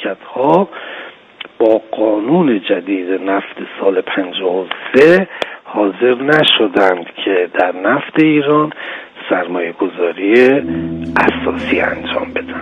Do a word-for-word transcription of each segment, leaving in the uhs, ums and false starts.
شرکت‌ها با قانون جدید نفت سال پنجاه و سه حاضر نشدند که در نفت ایران سرمایه گذاری اساسی انجام بدن.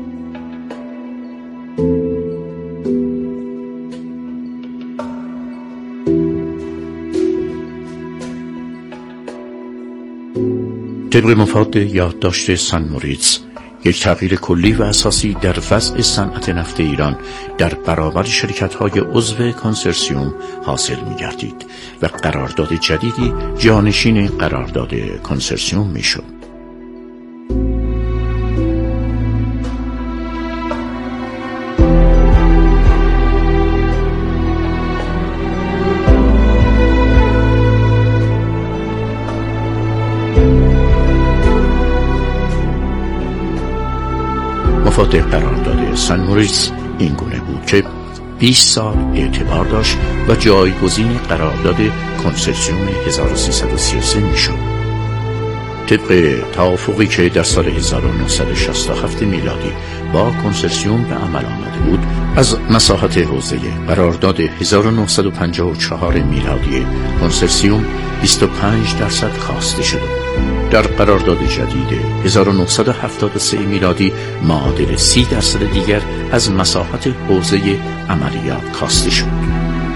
طبق مفاد یادداشت سن موریتز، یک تغییر کلی و اساسی در وضع صنعت نفت ایران در برابر شرکت‌های عضو کنسرسیوم حاصل می‌گردید و قرارداد جدیدی جانشین قرارداد کنسرسیوم می‌شد. مفاد قرارداد سن موریتز این گونه بود که بیست سال اعتبار داشت و جایگزین قرارداد کنسرسیوم هزار و سیصد و سی و سه میشد. طبق توافقی که در سال هزار و نهصد و شصت و هفت میلادی با کنسرسیوم به عمل آمده بود، از مساحت حوزه قرارداد هزار و نهصد و پنجاه و چهار میلادی کنسرسیوم بیست و پنج درصد کاسته شد. در قرارداد جدید هزار و نهصد و هفتاد و سه میلادی معادل سی درصد دیگر از مساحت حوزه عملیات کاسته شد.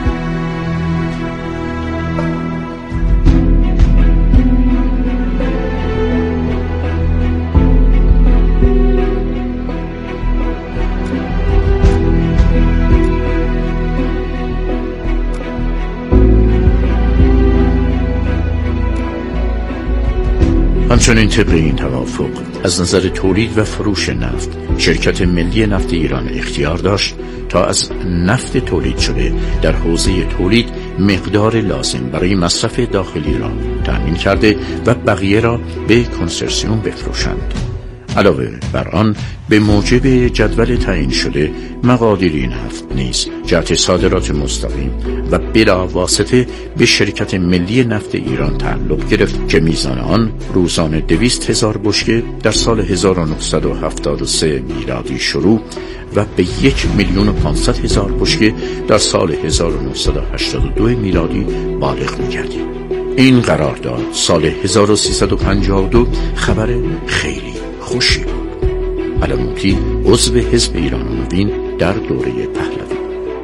همچنین طبق این توافق از نظر تولید و فروش نفت، شرکت ملی نفت ایران اختیار داشت تا از نفت تولید شده در حوزه تولید مقدار لازم برای مصرف داخلی را تأمین کرده و بقیه را به کنسرسیوم بفروشند. علاوه بر آن، به موجب جدول تعیین شده مقادیر نفت نیز جهت صادرات مستقیم و بلا واسطه به شرکت ملی نفت ایران تعلق گرفت که میزان آن روزانه دویست هزار بشکه در سال هزار و نهصد و هفتاد و سه میلادی شروع و به یک میلیون و پانصد هزار بشکه در سال هزار و نهصد و هشتاد و دو میلادی بالغ می‌گردید. این قرارداد سال هزار و سیصد و پنجاه و دو خبر خیلی خوشی بود. علموتی عضو حزب ایران نوین در دوره پهلوی.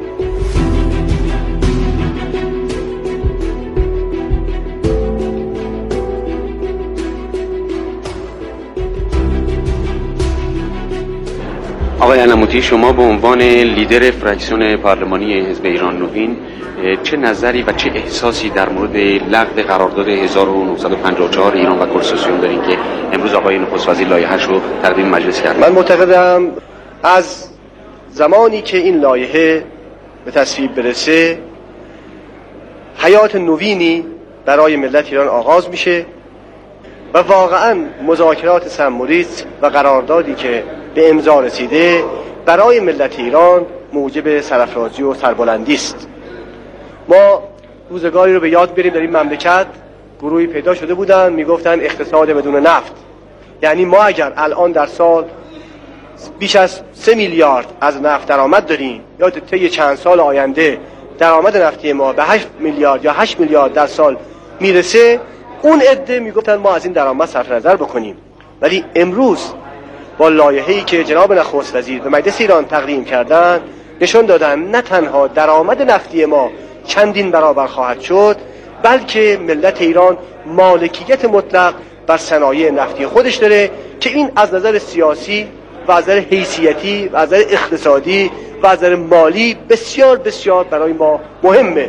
آقای علموتی، شما به عنوان لیدر فراکسیون پارلمانی حزب ایران نوین چه نظری و چه احساسی در مورد لغو قرارداد هزار و نهصد و پنجاه و چهار ایران و کنسرسیوم دارین که امروز آقای نخست وزیر لایحه‌اش رو تقدیم مجلس کرد؟ من معتقدم از زمانی که این لایحه به تصویب برسه، حیات نوینی برای ملت ایران آغاز میشه و واقعا مذاکرات سن موریتز و قراردادی که به امضا رسیده برای ملت ایران موجب سرافرازی و سربلندی است. ما روزگاری رو به یاد بریم در این مملکت گروهی پیدا شده بودن میگفتن اقتصاد بدون نفت. یعنی ما اگر الان در سال بیش از سه میلیارد از نفت درآمد داریم، یا طی چند سال آینده درآمد نفتی ما به هشت میلیارد یا هشت میلیارد در سال میرسه، اون عده میگفتن ما از این درآمد صرف نظر بکنیم. ولی امروز با لایحه‌ای که جناب نخست وزیر به مجلس ایران تقدیم کردن، نشون دادن نه تنها درآمد نفتی ما چندین برابر خواهد شد، بلکه ملت ایران مالکیت مطلق بر صنایع نفتی خودش داره که این از نظر سیاسی و از نظر حیثیتی و از نظر اقتصادی و از نظر مالی بسیار بسیار برای ما مهمه.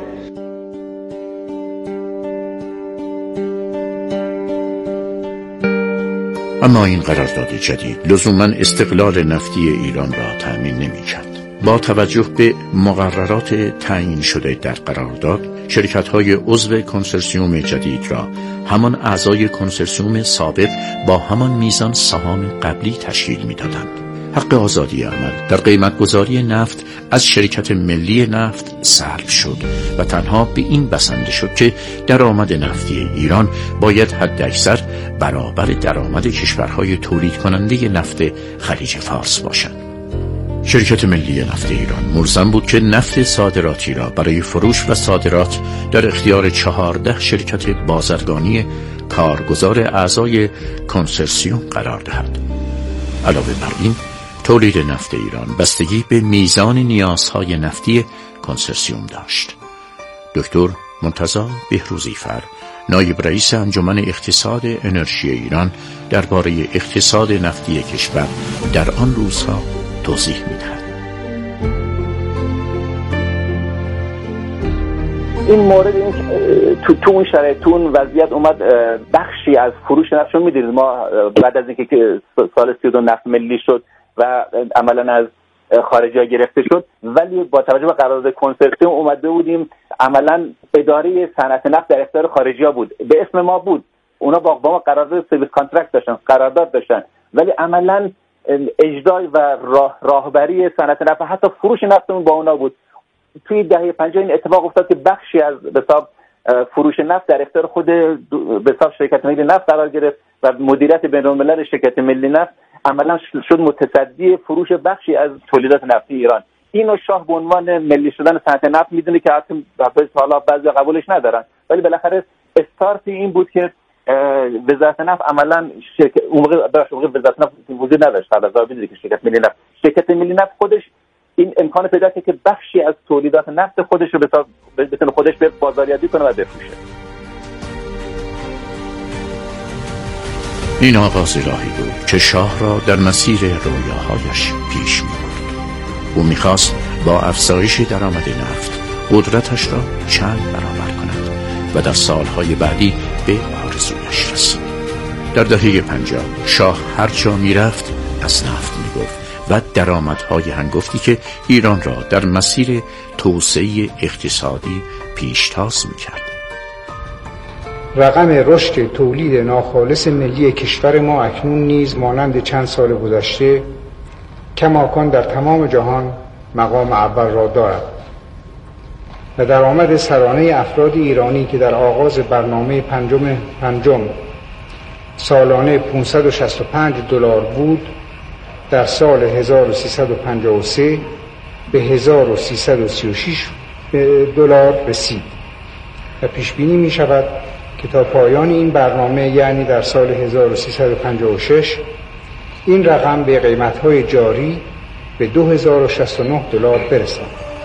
اما این قرارداد جدید لزوماً استقلال نفتی ایران را تأمین نمی‌کرد. با توجه به مقررات تعیین شده در قرارداد، شرکت‌های عضو کنسرسیوم جدید را همان اعضای کنسرسیوم سابق با همان میزان سهام قبلی تشکیل می‌دادند. حق آزادی عمل در قیمت‌گذاری نفت از شرکت ملی نفت سلب شد و تنها به این بسنده شد که درآمد نفتی ایران باید حداکثر برابر درآمد کشورهای تولید کننده نفت خلیج فارس باشد. شرکت ملی نفت ایران ملزم بود که نفت صادراتی را برای فروش و صادرات در اختیار چهارده شرکت بازرگانی کارگزار اعضای کنسرسیوم قرار دهد. علاوه بر این، تولید نفت ایران بستگی به میزان نیازهای نفتی کنسرسیوم داشت. دکتر منتضی بهروزیفر، نایب رئیس انجمن اقتصاد انرژی ایران، درباره اقتصاد نفتی کشور در آن روزها توضیح می‌دهد. این مورد این تو تو اون شرایط، تو اون وضعیت اومد بخشی از فروش نفتشون. می‌دونید ما بعد از اینکه سال سی و دو نفت ملی شد و عملاً از خارجی‌ها گرفته شد، ولی با توجه به قرارداد کنسرسیوم اومده بودیم عملاً اداره صنعت نفت در اختیار خارجی‌ها بود، به اسم ما بود. اونا با ما قرارداد سرویس کانترکت داشتن، قرارداد داشتن، ولی عملاً اجرای و راه راهبری صنعت نفت و حتی فروش نفتمون با اونا بود. توی دهه پنجاه این اتفاق افتاد که بخشی از به حساب فروش نفت در اختیار خود به حساب شرکت ملی نفت قرار گرفت و مدیریت بین‌الملل شرکت ملی نفت عملاً شد متصدی فروش بخشی از تولیدات نفتی ایران. اینو شاه به عنوان ملی شدن صنعت نفت میدونه که حتی حالا بعضی قبولش ندارن، ولی بالاخره استارت این بود که وزارت نفت عملاً شرکت اون موقع براش وزارت نفت وجود نداشت. قبل از این که شرکت ملی نفت شرکت ملی نفت خودش این امکان پیدا کرد که بخشی از تولیدات نفت خودش رو بتونه خودش به بازاریابی کنه و بفروشه. این آغاز راهی بود که شاه را در مسیر رویاهایش پیش می‌برد. او می‌خواست با افزایش درآمد نفت قدرتش را چند برابر کند و در سالهای بعدی به آرزویش رسید. در دهه پنجاه شاه هر جا می‌رفت از نفت می‌گفت و درآمدهای هنگفتی که ایران را در مسیر توسعه اقتصادی پیشتاز می‌کرد. رقم رشد تولید ناخالص ملی کشور ما اکنون نیز مانند چند سال گذشته کماکان در تمام جهان مقام اول را دارد و درآمد سرانه افراد ایرانی که در آغاز برنامه پنجم پنجم سالانه پانصد و شصت و پنج دلار بود، در سال هزار و سیصد و پنجاه و سه به هزار و سیصد و سی و شش دلار رسید و پیش بینی می شود که تا پایان این برنامه، یعنی در سال هزار و سیصد و پنجاه و شش، این رقم به قیمت‌های جاری به دو هزار و شصت و نه دلار برسد.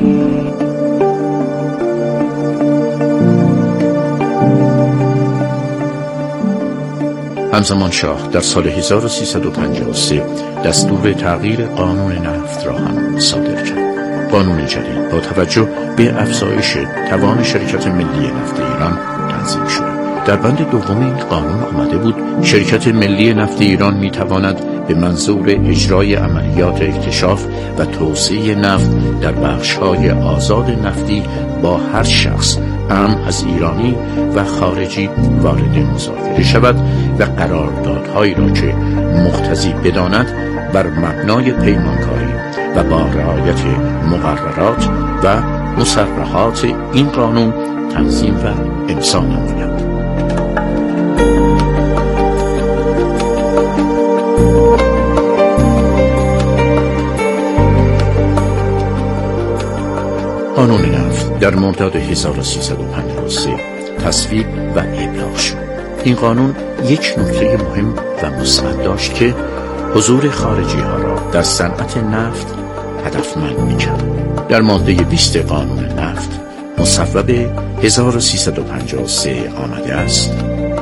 همزمان شاه در سال هزار و سیصد و پنجاه و سه دستور تغییر قانون نفت را هم صادر کرد. قانون جدید با توجه به افزایش توان شرکت ملی نفت ایران تنظیم شد. در بند دوم این قانون آمده بود شرکت ملی نفت ایران می تواند به منظور اجرای عملیات اکتشاف و توسعه نفت در بخش‌های آزاد نفتی با هر شخص، هم از ایرانی و خارجی، وارد مذاکره شود و قراردادهایی را که مقتضی بداند بر مبنای پیمانکاری و با رعایت مقررات و مصرحات این قانون تنظیم و امضا نماید. قانون نفت در مرداد هزار و سیصد و پنجاه و سه تصویب و ابلاغ شد. این قانون یک نکته مهم و مثبت داشت که حضور خارجی ها را در صنعت نفت هدفمند می‌کرد. در ماده بیست قانون نفت مصوب هزار و سیصد و پنجاه و سه آمده است: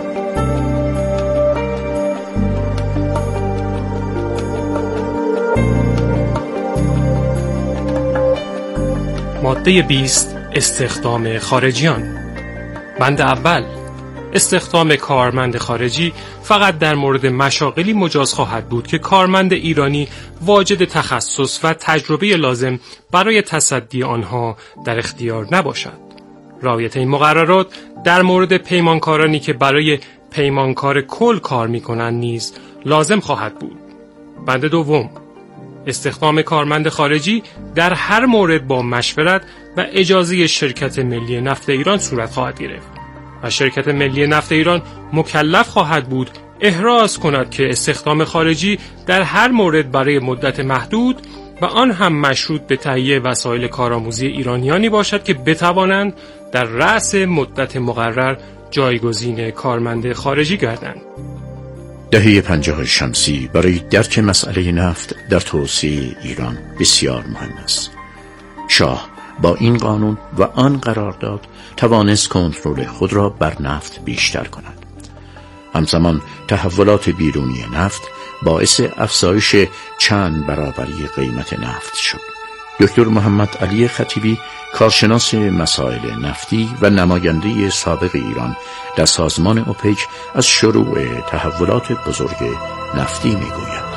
ماده بیست استخدام خارجیان. بند اول: استخدام کارمند خارجی فقط در مورد مشاغلی مجاز خواهد بود که کارمند ایرانی واجد تخصص و تجربه لازم برای تصدی آنها در اختیار نباشد. رعایت این مقررات در مورد پیمانکارانی که برای پیمانکار کل کار می‌کنند نیز لازم خواهد بود. بند دوم: استخدام کارمند خارجی در هر مورد با مشورت و اجازه شرکت ملی نفت ایران صورت خواهد گرفت و شرکت ملی نفت ایران مکلف خواهد بود احراز کند که استخدام خارجی در هر مورد برای مدت محدود و آن هم مشروط به تهیه وسایل کارآموزی ایرانیانی باشد که بتوانند در رأس مدت مقرر جایگزین کارمند خارجی گردند. دهه پنجاه شمسی برای درک مسئله نفت در توسعه ایران بسیار مهم است. شاه با این قانون و آن قرارداد توانست کنترل خود را بر نفت بیشتر کند. همزمان تحولات بیرونی نفت باعث افزایش چند برابری قیمت نفت شد. دکتر محمد علی خطیبی، کارشناس مسائل نفتی و نماینده سابق ایران در سازمان اوپک، از شروع تحولات بزرگ نفتی میگوید.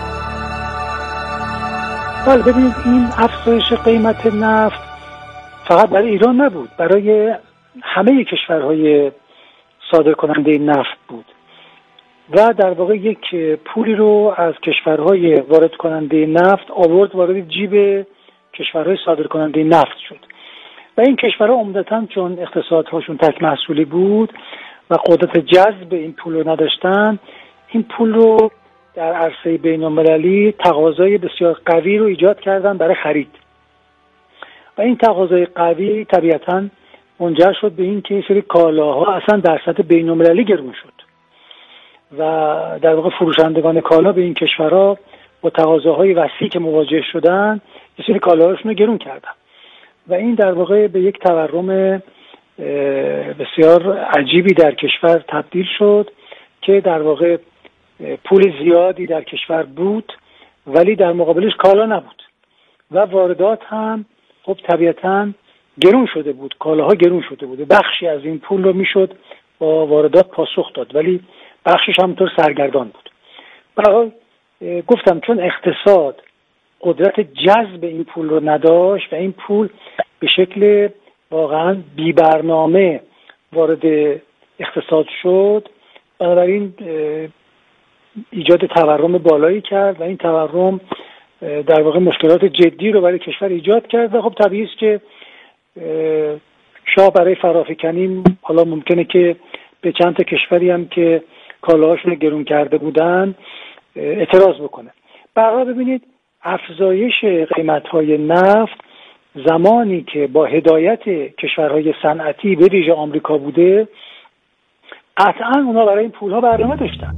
بله ببینید، این افزایش قیمت نفت فقط برای ایران نبود، برای همه کشورهای صادر کننده نفت بود و در واقع یک پولی رو از کشورهای وارد کننده نفت آورد وارد جیب کشورهای صادر کننده نفت شد و این کشورها عمدتاً چون اقتصادهاشون تک محصولی بود و قدرت جذب این پول رو نداشتن، این پول رو در عرصه بین‌المللی تقاضای بسیار قوی رو ایجاد کردن برای خرید و این تقاضای قوی طبیعتاً منجر شد به این که سری کالاها اصلا در سطح بین‌المللی گرون شد و در واقع فروشندگان کالا به این کشورها با تقاضاهای وسیعی که مواجه شدن یه سری کالاهاشون رو گرون کردن و این در واقع به یک تورم بسیار عجیبی در کشور تبدیل شد که در واقع پول زیادی در کشور بود ولی در مقابلش کالا نبود و واردات هم خب طبیعتاً گرون شده بود، کالاها گرون شده بود. بخشی از این پول رو میشد با واردات پاسخ داد ولی بخشش همونطور سرگردان بود. برای گفتم چون اقتصاد قدرت جذب این پول رو نداشت و این پول به شکل واقعا بی برنامه وارد اقتصاد شد، بنابراین ایجاد تورم بالایی کرد و این تورم در واقع مشکلات جدی رو برای کشور ایجاد کرد و خب طبیعی است که شاه برای فرافکنی حالا ممکنه که به چند تا کشوری هم که کالاهاشون رو گرون کرده بودن اعتراض بکنه. برای ببینید افزایش قیمت‌های نفت زمانی که با هدایت کشورهای صنعتی به ویژه آمریکا بوده، قطعاً اونا برای این پول‌ها برنامه داشتن.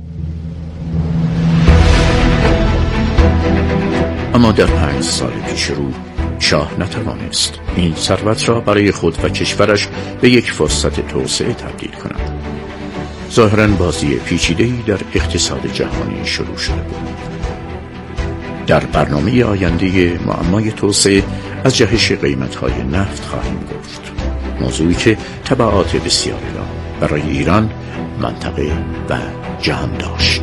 اما در پنج سال پیش رو شاه نتوانست این ثروت را برای خود و کشورش به یک فرصت توسعه تبدیل کند. ظاهراً بازی پیچیده‌ای در اقتصاد جهانی شروع شده بود. در برنامه آینده معمای توسعه از جهش قیمت‌های نفت خواهیم گفت، موضوعی که تبعات بسیاری را برای ایران، منطقه و جهان داشت.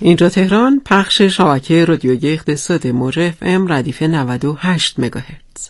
اینجا تهران، پخش شبکه رادیویی اقتصاد موج اف ام ردیف نود و هشت مگاهرتز.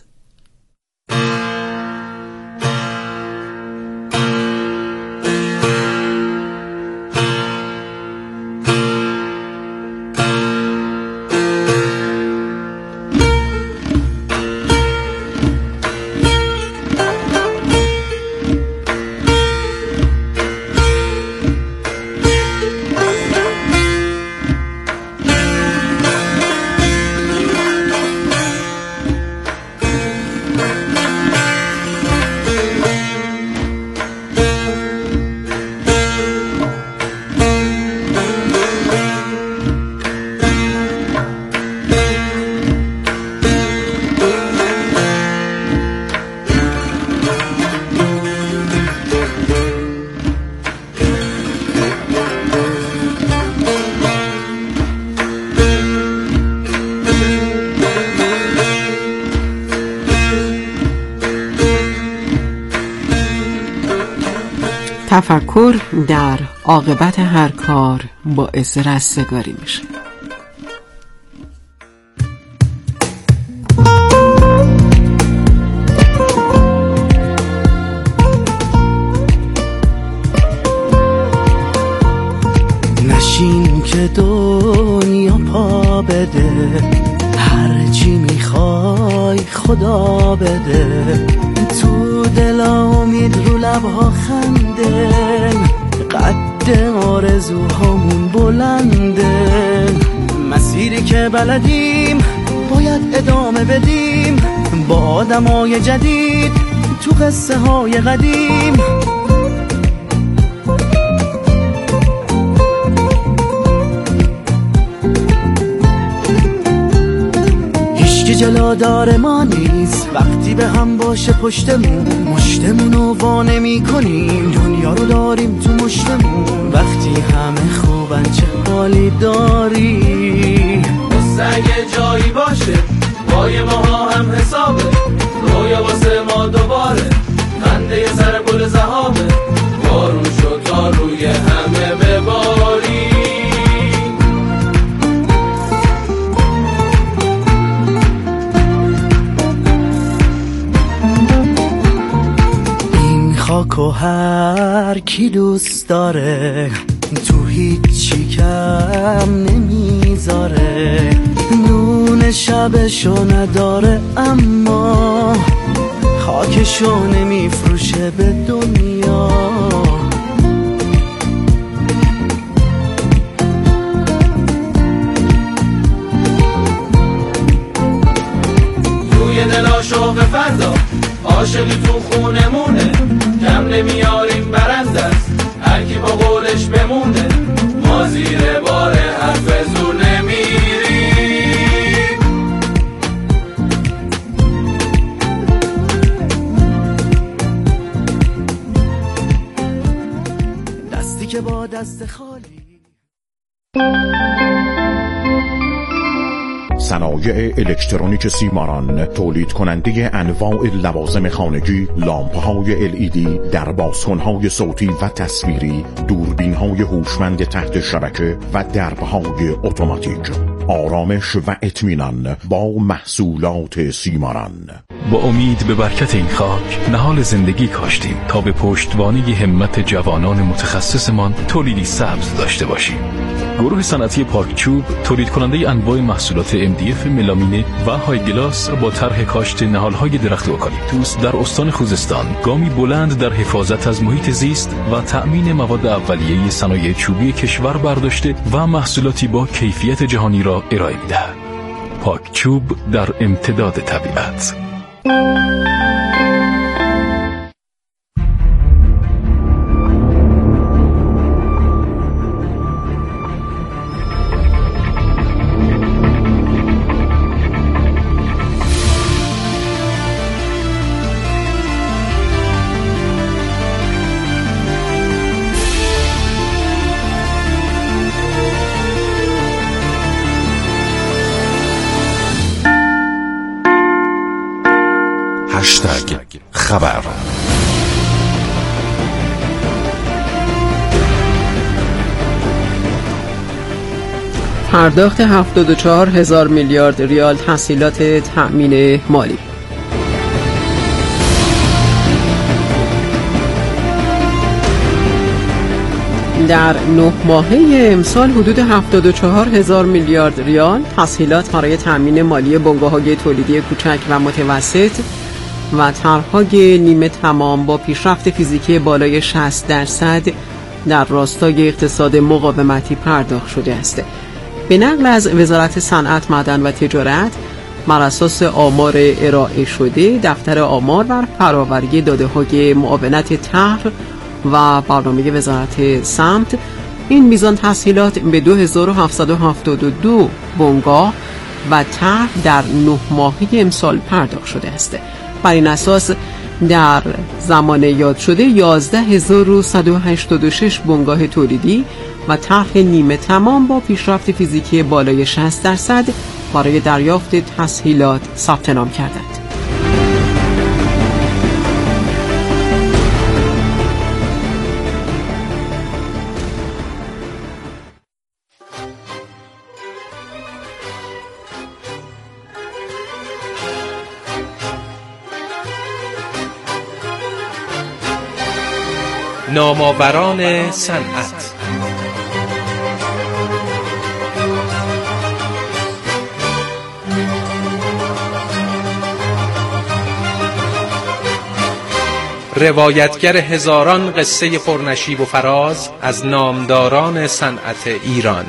تفکر در عاقبت هر کار باعث رستگاری میشه. نشین که دنیا پا بده، هر چی میخوای خدا بده، تو دل امید رو لبها خنده، قد آرزوهامون بلنده، مسیری که بلدیم باید ادامه بدیم، با آدمای جدید تو قصه های قدیم. هیچکی جلادار ما نیست، وقتی به هم باشه پشتمون، مشتمونو وا نمی کنیم، دنیا رو داریم تو مشتمون، وقتی همه خوبن چه حالی داری. بسته اگه جایی باشه پای ماها هم حسابه، رویا واسه ما دوباره خنده یه سر گل زهابه، بارون شد تا روی همه بباری. خاکو هر کی دوست داره، تو هیچی کم نمیذاره، نون شبشو نداره اما خاکشو نمیفروشه به دنیا. توی دلا شوق فردا عاشقی تو خونمونه، کم نمیاریم برنده است هر کی با قولش بمونه، ما زیر بار حرف زور نمیریم. دستی که با دست خالی. صنایع الکترونیک سیماران تولید کننده انواع لوازم خانگی، لامپ‌های ال ای دی، دربازکن‌های صوتی و تصویری، دوربین‌های هوشمند تحت شبکه و درب‌های اتوماتیک. آرامش و اطمینان با محصولات سیماران. با امید به برکت این خاک نهال زندگی کاشتیم تا به پشتوانه همت جوانان متخصصمان تولیدی سبز داشته باشیم. گروه صنعتی پارکچوب تولید کننده انواع محصولات ام دی اف ملامینه و های گلاس با طرح کاشت نهال‌های درخت اوکالیپتوس در استان خوزستان گامی بلند در حفاظت از محیط زیست و تأمین مواد اولیه صنایع چوبی کشور برداشته و محصولاتی با کیفیت جهانی را ارائه می‌دهد. پارکچوب در امتداد طبیعت. هشتگ خبر. پرداخت هفتاد و چهار هزار میلیارد ریال تسهیلات تأمین مالی. در نه ماهه امسال حدود هفتاد و چهار هزار میلیارد ریال تسهیلات برای تأمین مالی بنگاه‌های تولیدی کوچک و متوسط و طرح‌های نیمه تمام با پیشرفت فیزیکی بالای شصت درصد در راستای اقتصاد مقاومتی پرداخت شده است. به نقل از وزارت صنعت، معدن و تجارت، بر اساس آمار ارائه شده، دفتر آمار بر فراوری داده‌های معاونت طرح و برنامه وزارت سمت، این میزان تسهیلات به دو هزار و هفتصد و هفتاد و دو بنگاه و طرح در نه ماهه امسال پرداخت شده است. بر این اساس در زمان یاد شده یازده هزار و صد و هشتاد و شش بنگاه تولیدی و طرح نیمه تمام با پیشرفت فیزیکی بالای شصت درصد برای دریافت تسهیلات ثبت نام کردند. نامآوران صنعت. روایتگر هزاران قصه پرنشیب و فراز از نامداران صنعت ایران.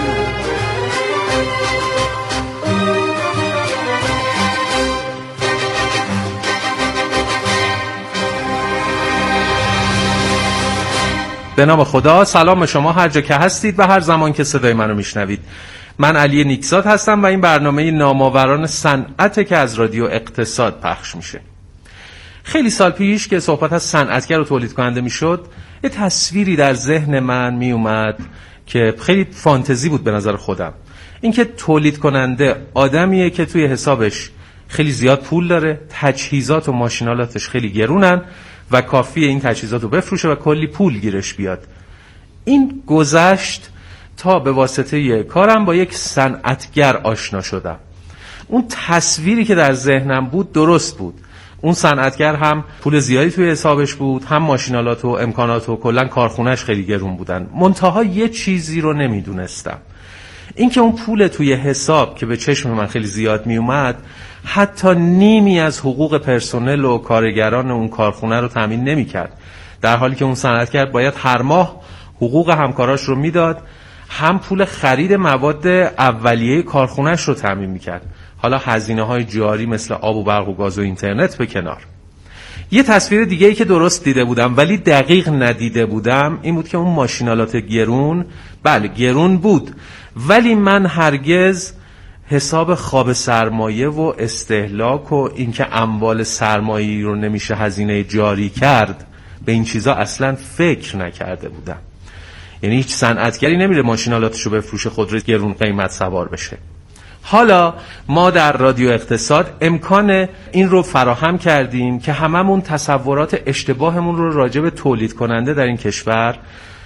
به نام خدا، سلام شما هر جا که هستید و هر زمان که صدای منو میشنوید. من علی نیکزاد هستم و این برنامه نامآوران صنعت که از رادیو اقتصاد پخش میشه. خیلی سال پیش که صحبت از صنعتگر و تولید کننده میشد، یه تصویری در ذهن من میومد که خیلی فانتزی بود به نظر خودم. اینکه تولید کننده آدمیه که توی حسابش خیلی زیاد پول داره، تجهیزات و ماشینالاتش خیلی گرونن و کافیه این تجهیزات رو بفروشه و کلی پول گیرش بیاد. این گذشت تا به واسطه کارم با یک صنعتگر آشنا شدم. اون تصویری که در ذهنم بود درست بود. اون صنعتگر هم پول زیادی توی حسابش بود، هم ماشینالات و امکانات و کلا کارخونهش خیلی گرون بودن. منتها یه چیزی رو نمیدونستم، اینکه اون پول توی حساب که به چشم من خیلی زیاد می اومد حتی نیمی از حقوق پرسنل و کارگران اون کارخونه رو تامین نمی‌کرد، در حالی که اون صنعتگر باید هر ماه حقوق همکاراش رو میداد، هم پول خرید مواد اولیه کارخونهش رو تامین می‌کرد. حالا هزینه‌های جاری مثل آب و برق و گاز و اینترنت به کنار. یه تصویر دیگه ای که درست دیده بودم ولی دقیق ندیده بودم این بود که اون ماشینالات گرون، بله گرون بود، ولی من هرگز حساب خواب سرمایه و استهلاک و اینکه اموال سرمایه‌ای رو نمیشه هزینه جاری کرد، به این چیزا اصلا فکر نکرده بودم. یعنی هیچ صنعتگری نمیره ماشینالاتش رو بفروشه خودروی گرون قیمت سوار بشه. حالا ما در رادیو اقتصاد امکان این رو فراهم کردیم که هممون تصورات اشتباهمون رو راجع به تولید کننده در این کشور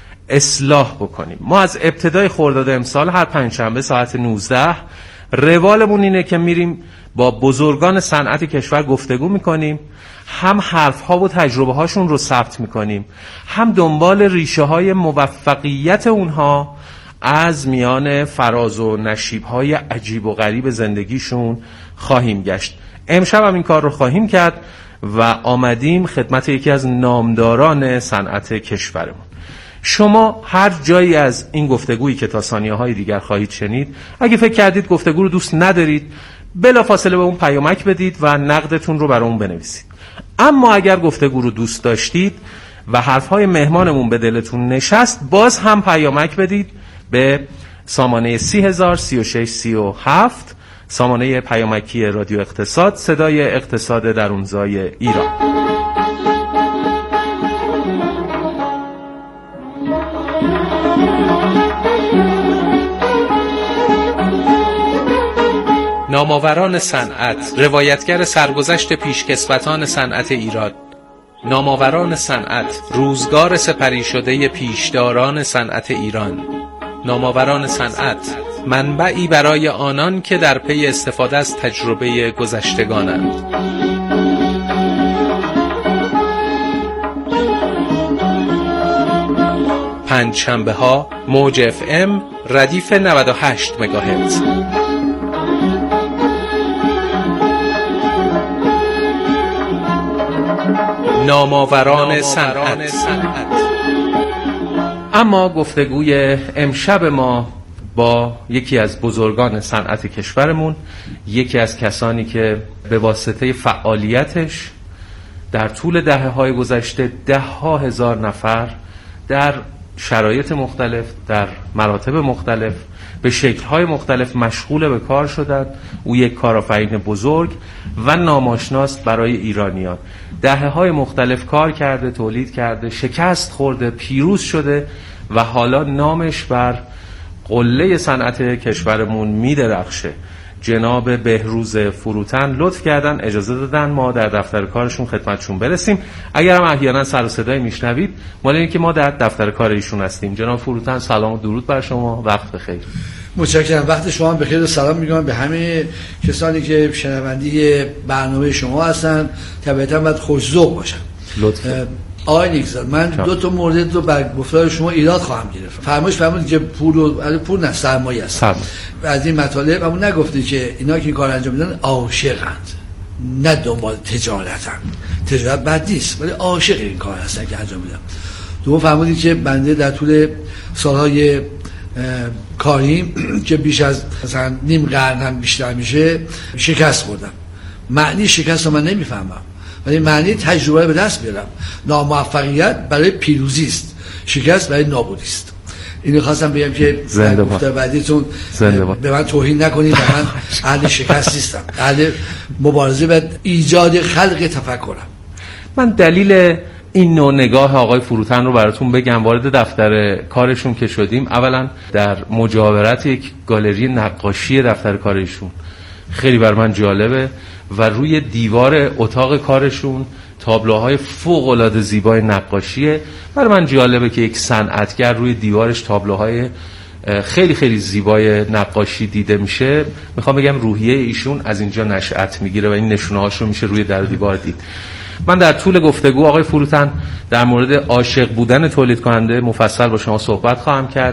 اصلاح بکنیم. ما از ابتدای خرداد امسال هر پنجشنبه ساعت نوزده روالمون اینه که میریم با بزرگان صنعت کشور گفتگو میکنیم، هم حرفها و تجربه هاشون رو ثبت میکنیم، هم دنبال ریشه های موفقیت اونها از میان فراز و نشیب های عجیب و غریب زندگیشون خواهیم گشت. امشب هم این کار رو خواهیم کرد و آمدیم خدمت یکی از نامداران صنعت کشورمون. شما هر جایی از این گفتگویی که تا ثانیه های دیگر خواهید شنید، اگه فکر کردید گفتگو رو دوست ندارید، بلافاصله به اون پیامک بدید و نقدتون رو برامون بنویسید. اما اگر گفتگو رو دوست داشتید و حرفهای مهمانمون به دلتون نشست، باز هم پیامک بدید به سامانه سی هزار سی و شش سی و هفت، سامانه پیامکی رادیو اقتصاد، صدای اقتصاد درونزای ایران. نامآوران صنعت، روایتگر سرگذشت پیشکسوتان صنعت ایران. نامآوران صنعت، روزگار سپری شده پیشداران صنعت ایران. نامآوران صنعت، منبعی برای آنان که در پی استفاده از تجربه گذشتگانند. پنج شنبه ها موج اف ام ردیف نود و هشت مگاهرتز. نامآوران صنعت. اما گفتگوی امشب ما با یکی از بزرگان صنعت کشورمون، یکی از کسانی که به واسطه فعالیتش در طول دهه‌های گذشته ده ها هزار نفر در شرایط مختلف، در مراتب مختلف، به شکل‌های مختلف مشغول به کار شدند. او یک کارآفرین بزرگ و ناماشناست برای ایرانیان. دهه‌های مختلف کار کرده، تولید کرده، شکست خورده، پیروز شده و حالا نامش بر قله صنعت کشورمون می‌درخشه. جناب بهروز فروتن لطف کردن، اجازه دادن ما در دفتر کارشون خدمتشون برسیم. اگر هم احیانا سر و صدای میشنوید، مال اینه که ما در دفتر کار ایشون هستیم. جناب فروتن سلام و درود بر شما، وقت بخیر. متشکرم، وقت شما بخیر و سلام میگم به همه کسانی که شنونده برنامه شما هستن. طبعا باید خوش‌ذوق باشن. لطفا. آقای نیکزاد، من دو تا مورد رو بر گفتار شما ایراد خواهم گرفت. فرمایش فرمودید که پول و پول نه سرمایه است. از این مطالب اما نگفتید که اینا که این کار انجام میدن عاشقند، نه دنبال تجارتن. تجارت بد نیست ولی عاشق این کار هستن که انجام میدن. دوم فرمودید که بنده در طول سالهای کاریم که بیش از مثلا نیم قرن بیشتر میشه شکست خوردم. معنی شکست رو من نمیفهمم، ولی معنی تجربه به دست بیارم. ناموفقیت برای پیروزی است، شکست برای نابودی است. اینو خواستم بگم که در گفته بعدیتون به من توهین نکنید. من اهل شکست نیستم، اهل مبارزه و ایجاد خلق تفکرم. من دلیل این نوع نگاه آقای فروتن رو براتون بگم. وارد دفتر کارشون که شدیم، اولا در مجاورت یک گالری نقاشی دفتر کارشون خیلی بر من جالبه و روی دیوار اتاق کارشون تابلوهای فوق العاده زیبای نقاشیه. برای من جالبه که یک صنعتگر روی دیوارش تابلوهای خیلی خیلی زیبای نقاشی دیده میشه. میخوام بگم روحیه ایشون از اینجا نشأت میگیره و این نشونه‌هاش رو میشه روی در دیوار دید. من در طول گفتگو آقای فروتن در مورد عاشق بودن تولید کننده مفصل با شما صحبت خواهم کرد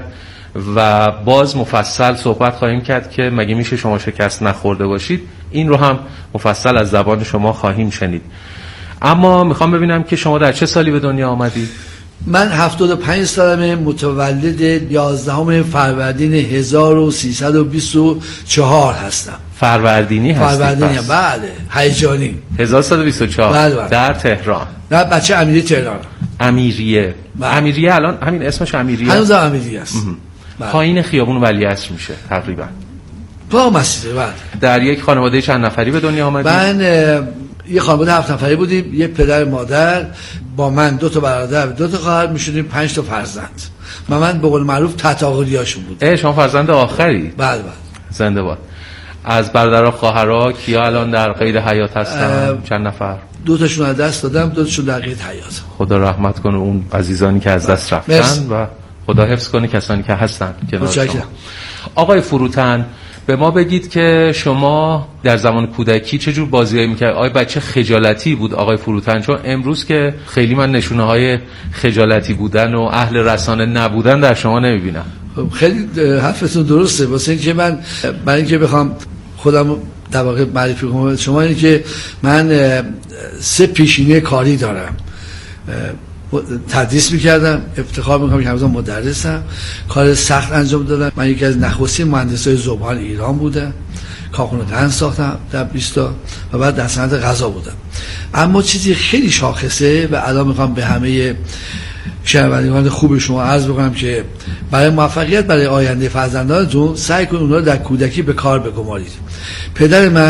و باز مفصل صحبت خواهیم کرد که مگه میشه شما شکست نخورده باشید. این رو هم مفصل از زبان شما خواهیم شنید. اما میخوام ببینم که شما در چه سالی به دنیا آمدید؟ من هفتاد و پنج سالمه، متولد یازدهم فروردین هزار و سیصد و بیست و چهار هستم. فروردینی هستید؟ فروردینی، بله، هیجانی. هزار و سیصد و بیست و چهار. بله بله. در تهران. نه، بچه امیری تهران. امیریه. بله. امیریه الان همین اسمش امیریه. هنوز امیریه است. بله. پایین خیابون ولیعصر میشه تقریبا. با مسجد. بله. در یک خانواده چند نفری به دنیا آمدید؟ من یه خانواده هفت نفری بودیم، یه پدر مادر، با من دو تا برادر، دو تا خواهر، میشدیم پنج تا فرزند. و من به قول معروف تتاقلیاشون بود. اه شما فرزند آخری؟ بله بله. زنده باد. از برادرها خواهرها کیا الان در قید حیات هستن؟ چند نفر؟ دو تاشون از دست دادم، دو تاشون در قید حیات. خدا رحمت کنه اون عزیزانی که از دست رفتن. مرسی. و خدا حفظ کنه کسانی که هستن کنار شما. آقای فروتن، به ما بگید که شما در زمان کودکی چه جور بازیایی میکرد؟ آیا بچه خجالتی بود آقای فروتن؟ چون امروز که خیلی من نشونه های خجالتی بودن و اهل رسانه نبودن در شما نمیبینم. خیلی حرفتون درسته. واسه اینکه من برای اینکه بخوام خودم در واقع معرفی کنم شما، اینه که من سه پیشینه کاری دارم. تدریس میکردم، افتخار میکنم که هنوزم مدرسم، کار سخت انجام دادم. من یکی از نخستین مهندسای ذوبان ایران بودم، کارخونه قند ساختم در بیست تا و بعد در صنعت غذا بودم. اما چیزی خیلی شاخصه و الان میخوام به همه شنوندگان خوب شما عرض بکنم که برای موفقیت برای آینده فرزندانتون سعی کنید اونها رو در کودکی به کار بگمارید. پدر من